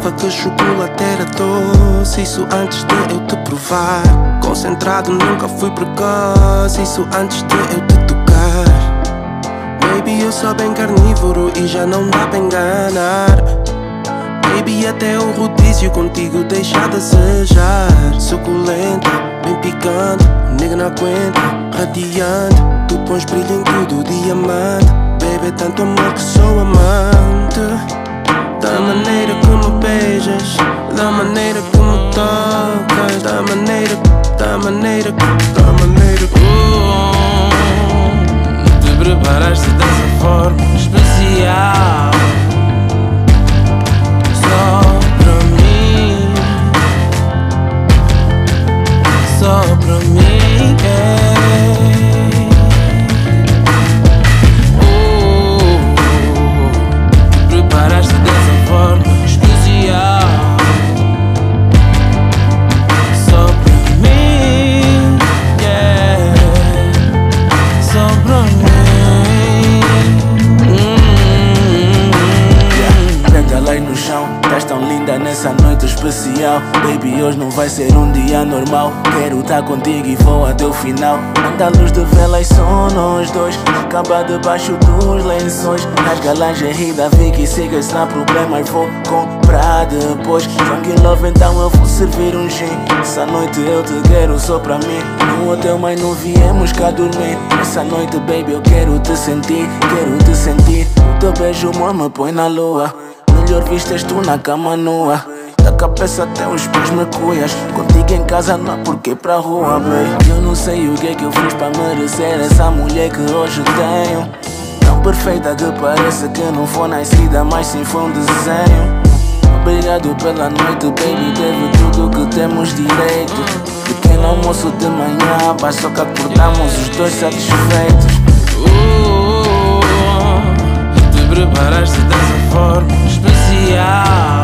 pensava que chocolate era doce, isso antes de eu te provar. Concentrado, nunca fui precoce, isso antes de eu te tocar. Baby, eu sou bem carnívoro e já não dá pra enganar. Baby, até o rodízio contigo deixa a desejar. Suculenta, bem picante, o nigga não aguenta. Radiante, tu pões brilho em tudo, diamante. Baby, é tanto amor que sou amante. Da maneira que me beijas, da maneira que me tocas, da maneira que te preparaste dessa forma especial. Só pra mim, só pra mim, yeah. Preparaste dessa forma especial. Só pra mim, yeah. Só pra mim. Preta lei no chão, estás tão linda nessa noite especial. Baby, hoje não vai ser um dia normal. Quero estar contigo e vou até o final. Anda a luz de velas, só nós dois. Acaba debaixo dos lençóis. Rasga a lingerie da Vicky, siga se não há problemas, vou comprar depois. Drunk in love, então eu vou servir um gin. Essa noite eu te quero só pra mim. No hotel, mas não viemos cá dormir. Essa noite, baby, eu quero te sentir, quero te sentir. O teu beijo, amor, me põe na lua. Melhor vistas tu na cama nua. Da cabeça até os pés me cuias. Contigo em casa não há porquê pra rua, baby. Eu não sei o que é que eu fiz pra merecer essa mulher que hoje tenho. Tão perfeita que parece que não foi nascida, mas sim foi um desenho. Obrigado pela noite, baby, teve tudo que temos direito. Pequeno almoço de manhã, mas só que acordamos os dois satisfeitos. Te preparaste dessa forma especial.